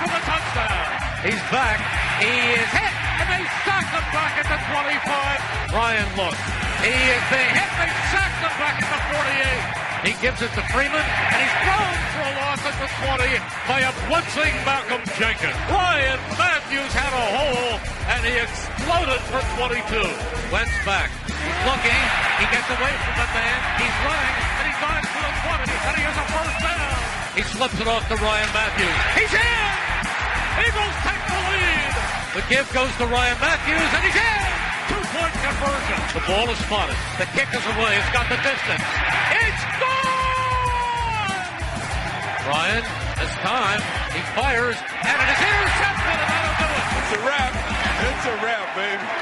the touchdown. He's back. He is hit, and they sack him back at the 25. Ryan looks. He is being hit. They sack him back at the 48. He gives it to Freeman, and he's thrown for a loss at the 20 by a blitzing Malcolm Jenkins. Ryan Matthews had a hole, and he exploded for 22. Wentz back. He's looking. He gets away from the man. He's running, and he dives to the 20, and he has a first down. He slips it off to Ryan Matthews. He's in! Eagles take the lead. The give goes to Ryan Matthews, and he's in! 2-point conversion. The ball is spotted. The kick is away. It's got the distance. It's gone! Ryan, this time, he fires, and it is intercepted, and that'll do it. It's a wrap. It's a wrap, baby.